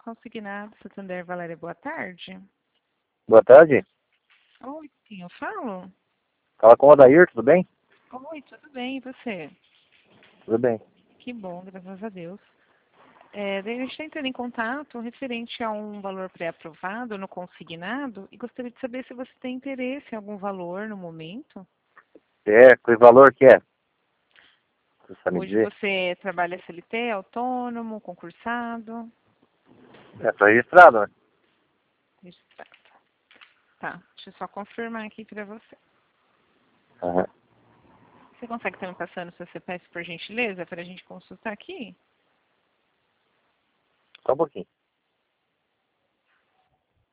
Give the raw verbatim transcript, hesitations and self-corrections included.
Consignado, Santander, Valéria, boa tarde. Boa tarde. Oi, quem eu falo? Fala com o Odair, tudo bem? Oi, tudo bem, e você? Tudo bem. Que bom, graças a Deus. É, daí a gente está entrando em contato referente a um valor pré-aprovado no consignado e gostaria de saber se você tem interesse em algum valor no momento. É, que valor que é? Você sabe me Hoje dizer? você trabalha S L T, autônomo, concursado? É, tá registrado, né? Registrado. Tá, deixa eu só confirmar aqui para você. Aham. Você consegue estar me passando seu C P F por gentileza para a gente consultar aqui? Só um pouquinho.